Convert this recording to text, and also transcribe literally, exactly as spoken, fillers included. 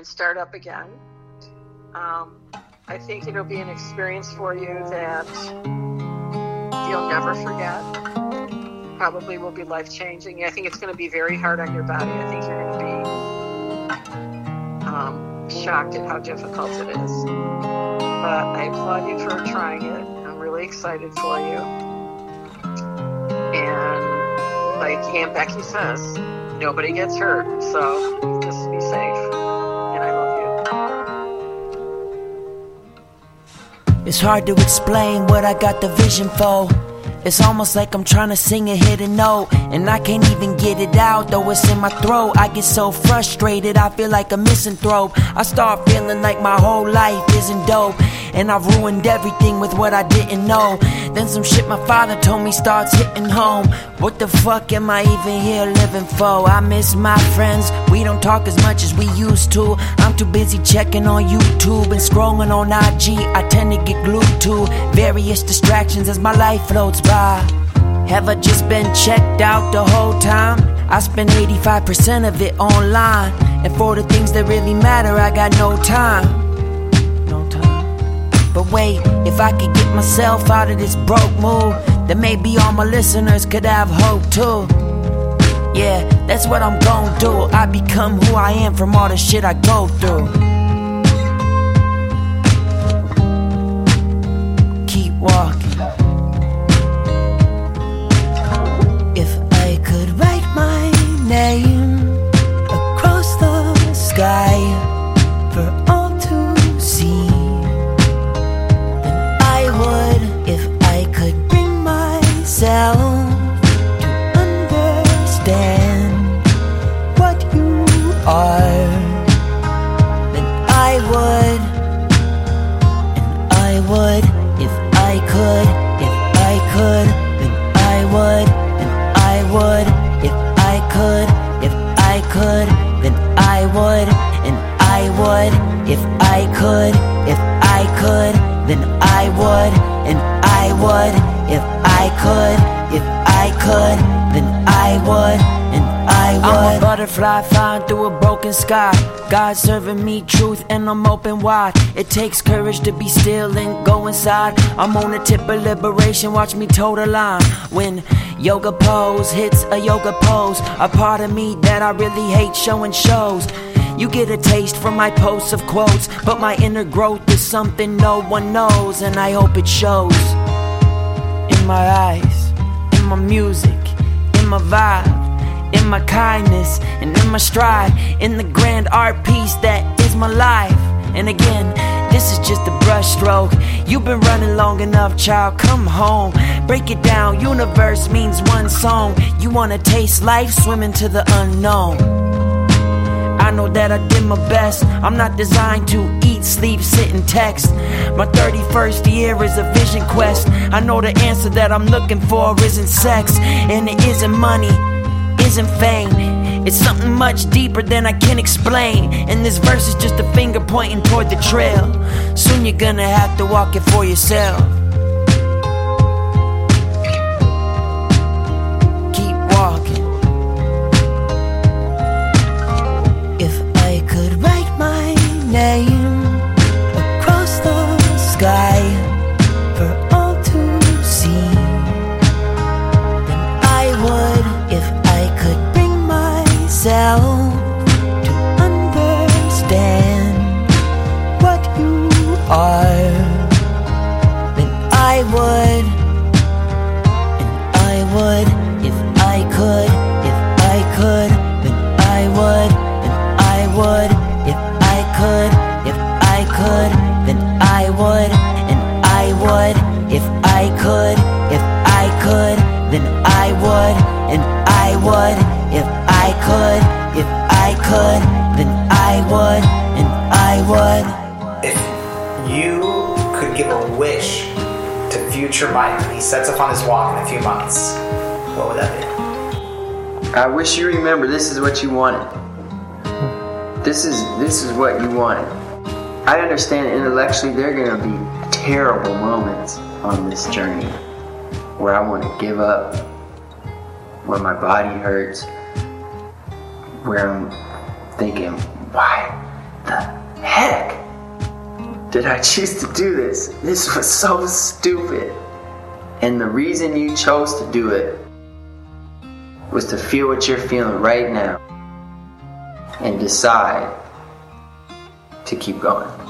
and start up again. Um, I think it'll be an experience for you that you'll never forget. Probably will be life-changing. I think it's going to be very hard on your body. I think you're going to be um, shocked at how difficult it is. But I applaud you for trying it. I'm really excited for you. And like Aunt Becky says, nobody gets hurt. So just be safe. And I love you. It's hard to explain what I got the vision for. It's almost like I'm trying to sing a hidden note, and I can't even get it out, though it's in my throat. I get so frustrated, I feel like a misanthrope. I start feeling like my whole life isn't dope, and I've ruined everything with what I didn't know. Then some shit my father told me starts hitting home. What the fuck am I even here living for? I miss my friends, we don't talk as much as we used to. I'm too busy checking on YouTube and scrolling on I G. I tend to get glued to various distractions as my life floats by. Have I just been checked out the whole time? I spend eighty-five percent of it online, and for the things that really matter, I got no time. No time. But wait, if I could get myself out of this broke mood, then maybe all my listeners could have hope too. Yeah, that's what I'm gon' do. I become who I am from all the shit I go through. Keep walking. Name across the sky for all to see, then I would, if I could bring myself to understand what you are, then I would, and I would, if I could, if I could, then I would, and I would. I could, if I could, then I would, and I would, if I could, if I could, then I would, and I would, if I could, if I could, then I would, and I would. I'm a butterfly flying through a broken sky. God serving me truth and I'm open wide. It takes courage to be still and go inside. I'm on the tip of liberation, watch me toe the line. When yoga pose hits a yoga pose, a part of me that I really hate showing shows. You get a taste from my posts of quotes, but my inner growth is something no one knows, and I hope it shows in my eyes, in my music, in my vibe, in my kindness, and in my stride, in the grand art piece that is my life. And again, this is just a brush stroke. You've been running long enough, child, come home. Break it down, universe means one song. You wanna taste life, swim into the unknown. I know that I did my best. I'm not designed to eat, sleep, sit, and text. My thirty-first year is a vision quest. I know the answer that I'm looking for isn't sex, and it isn't money, isn't fame. It's something much deeper than I can explain. And this verse is just a finger pointing toward the trail. Soon you're gonna have to walk it for yourself. Keep walking. If I could write my name across the sky for all to see, then I would, if I could bring myself to understand what you are, then I would, and I would, if I could, if I could, then I would, and I would, if I could, if I could, then I would, and I would, if I could, if I could, then I would, and I would, if I could, if I could, then I would, and I would. If you could give a wish to future Mike when he sets off on his walk in a few months, what would that be? I wish you remember this is what you wanted. This is this is what you wanted. I understand intellectually there are going to be terrible moments on this journey where I want to give up, where my body hurts, where I'm thinking, why the did I choose to do this? This was so stupid. And the reason you chose to do it was to feel what you're feeling right now and decide to keep going.